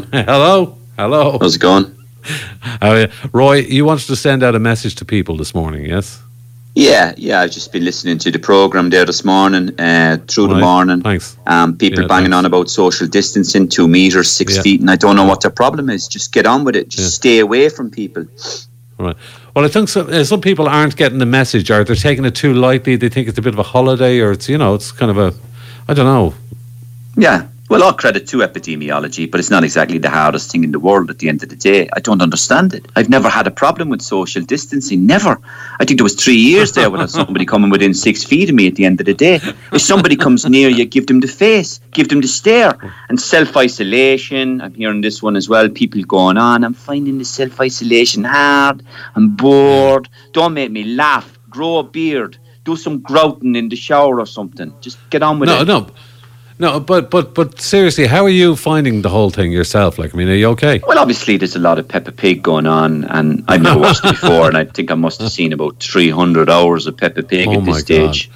Hello. How's it going? Roy, you wanted to send out a message to people this morning, yes? Yeah. I've just been listening to the programme there this morning, through the morning. Thanks. People banging on about social distancing, 2 meters, 6 feet, and I don't know what their problem is. Just get on with it. Just stay away from people. Right. Well, I think some people aren't getting the message, or they're taking it too lightly. They think it's a bit of a holiday, or it's kind of I don't know. Yeah. Well, all credit to epidemiology, but it's not exactly the hardest thing in the world at the end of the day. I don't understand it. I've never had a problem with social distancing, never. I think there was 3 years there without somebody coming within 6 feet of me at the end of the day. If somebody comes near you, give them the face, give them the stare. And self-isolation, I'm hearing this one as well, people going on, I'm finding the self-isolation hard, I'm bored, don't make me laugh, grow a beard, do some grouting in the shower or something. Just get on with it. No, but seriously, how are you finding the whole thing yourself? Like, I mean, are you okay? Well, obviously, there's a lot of Peppa Pig going on, and I've never watched it before, and I think I must have seen about 300 hours of Peppa Pig at this stage.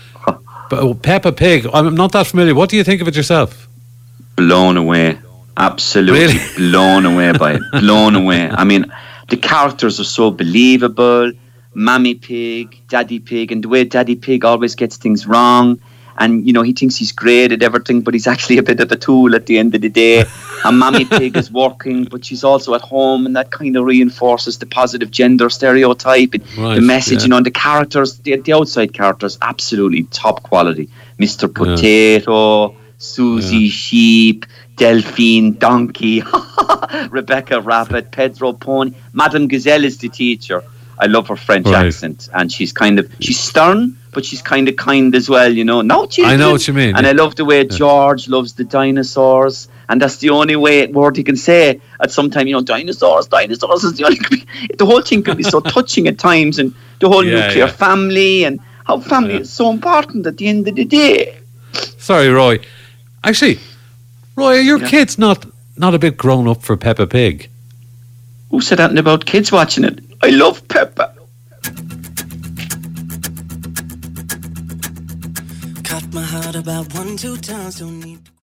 But Peppa Pig, I'm not that familiar. What do you think of it yourself? Blown away. Absolutely blown away by it. Blown away. I mean, the characters are so believable. Mammy Pig, Daddy Pig, and the way Daddy Pig always gets things wrong. And, he thinks he's great at everything, but he's actually a bit of a tool at the end of the day. And Mammy Pig is working, but she's also at home, and that kind of reinforces the positive gender stereotype. And the message, the characters, the outside characters, absolutely top quality. Mr. Potato, Susie Sheep, Delphine Donkey, Rebecca Rabbit, Pedro Pony. Madame Gazelle is the teacher. I love her French accent, and she's stern, but she's kind of kind as well, No, I know what you mean. And I love the way George loves the dinosaurs, and that's the only word he can say at some time. Dinosaurs is the only. The whole thing can be so touching at times, and the whole nuclear family, and how family is so important at the end of the day. Sorry, Roy. Actually, Roy, are your kids not a bit grown up for Peppa Pig? Who said that about kids watching it? I love Peppa. Cut my heart about 1-2 times, don't need